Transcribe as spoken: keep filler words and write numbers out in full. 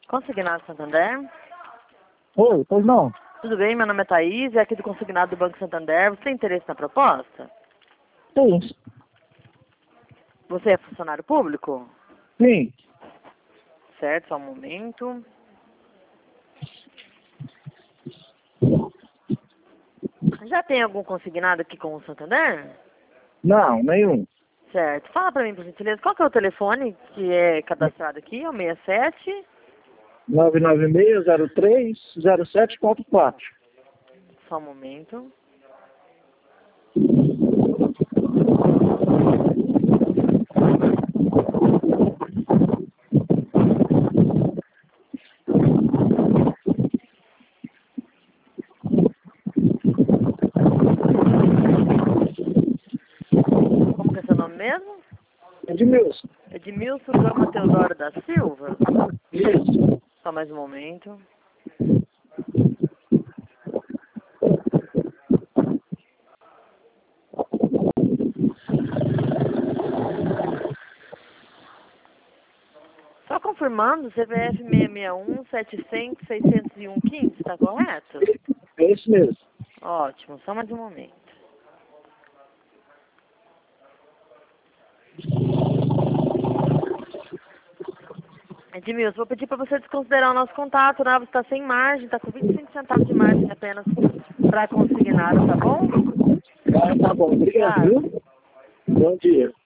Consignado Santander. Oi, pois não? Tudo bem? Meu nome é Thaís, é aqui do Consignado do Banco Santander. Você tem interesse na proposta? Sim. Você é funcionário público? Sim. Certo, só um momento. Já tem algum consignado aqui com o Santander? Não, nenhum. Certo. Fala pra mim, por gentileza, qual que é o telefone que é cadastrado aqui? É o sessenta e sete? nove nove seis zero três zero sete quatro quatro. Só um momento. Como que é seu nome mesmo? Edmilson. Edmilson Gama Teodoro da Silva? Isso. Só mais um momento. Só confirmando, C P F seis seis um, sete zero zero, seis zero um, quinze, está correto? É isso mesmo. Ótimo, só mais um momento. Edmilson, vou pedir para você desconsiderar o nosso contato, né? Você está sem margem, está com vinte e cinco centavos de margem apenas para consignado, tá bom? Ah, tá bom. Obrigado, viu? Bom dia.